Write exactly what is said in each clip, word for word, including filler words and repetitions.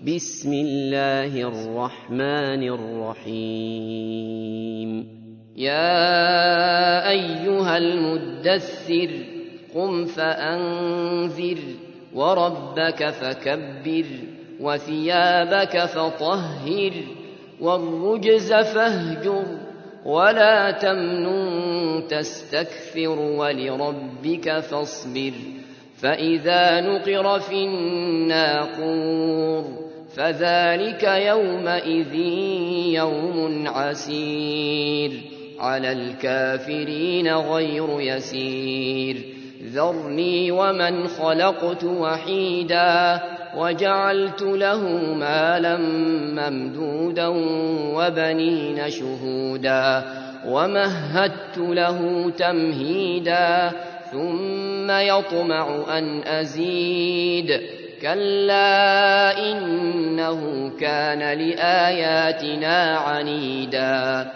بسم الله الرحمن الرحيم يا أيها المدثر قم فأنذر وربك فكبر وثيابك فطهر والرجز فاهجر ولا تمنن تستكثر ولربك فاصبر فإذا نقر في الناقور فذلك يومئذ يوم عسير على الكافرين غير يسير ذرني ومن خلقت وحيدا وجعلت له مالا ممدودا وبنين شهودا ومهدت له تمهيدا ثم يطمع أن أزيد كلا إنه كان لآياتنا عنيدا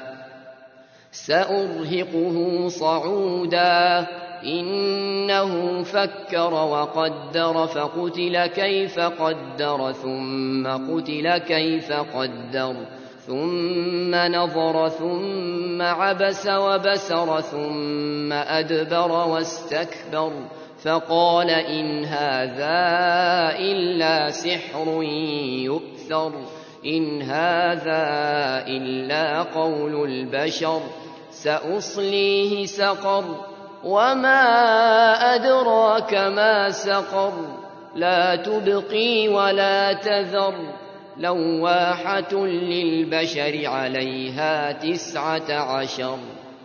سأرهقه صعودا إنه فكر وقدر فقتل كيف قدر ثم قتل كيف قدر ثم نظر ثم عبس وبسر ثم أدبر واستكبر فقال إن هذا إلا سحر يؤثر إن هذا إلا قول البشر سأصليه سقر وما أدراك ما سقر لا تبقي ولا تذر لواحة للبشر عليها تسعة عشر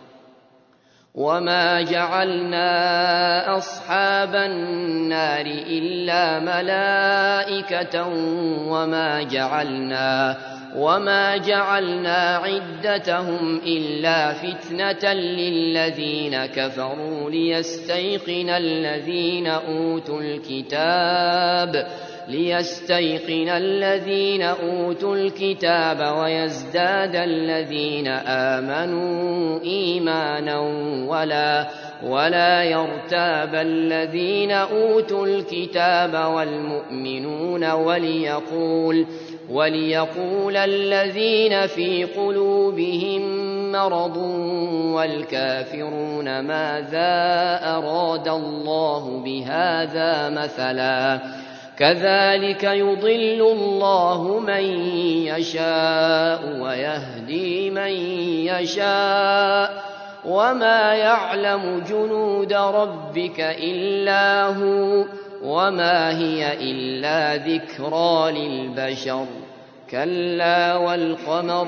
وما جعلنا أصحاب النار إلا ملائكة وما جعلنا وما جعلنا عدتهم إلا فتنة للذين كفروا ليستيقن الذين أوتوا الكتاب ليستيقن الذين أوتوا الكتاب ويزداد الذين آمنوا إيمانا ولا ولا يرتاب الذين أوتوا الكتاب والمؤمنون وليقول وليقول الذين في قلوبهم مرض والكافرون ماذا أراد الله بهذا مثلا كذلك يضل الله من يشاء ويهدي من يشاء وما يعلم جنود ربك إلا هو وما هي إلا ذكرى للبشر كلا والقمر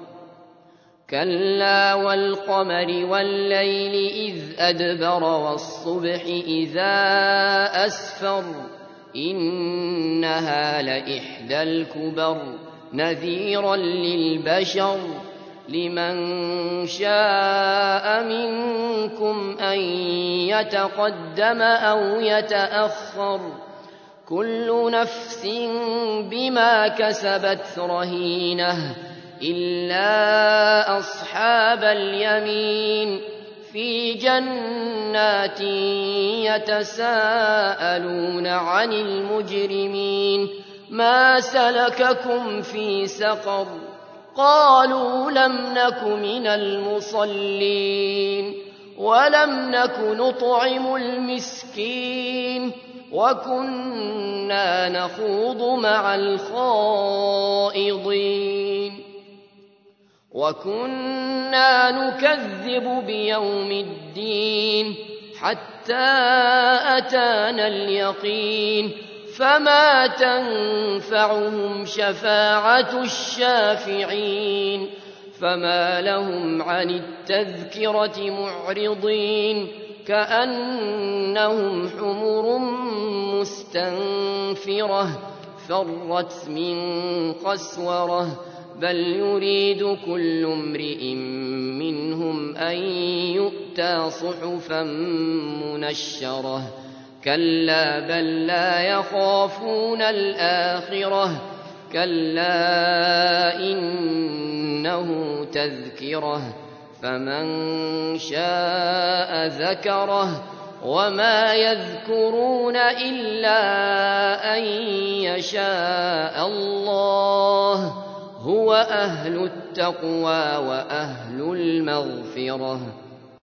كلا والقمر والليل إذ أدبر والصبح إذا أسفر إنها لإحدى الكبر نذيرا للبشر لمن شاء منكم أن يتقدم أو يتأخر كل نفس بما كسبت رهينة إلا أصحاب اليمين في جنات يتساءلون عن المجرمين ما سلككم في سقر قالوا لم نك من المصلين ولم نك نطعم المسكين وكنا نخوض مع الخائضين وكنا نكذب بيوم الدين حتى أتانا اليقين فما تنفعهم شفاعة الشافعين فما لهم عن التذكرة معرضين كأنهم حمر مستنفرة فرت من قسورة بل يريد كل امرئ منهم أن يؤتى صحفا منشرة كلا بل لا يخافون الآخرة كلا إنه تذكرة فمن شاء ذكره وما يذكرون إلا أن يشاء الله هو أهل التقوى وأهل المغفرة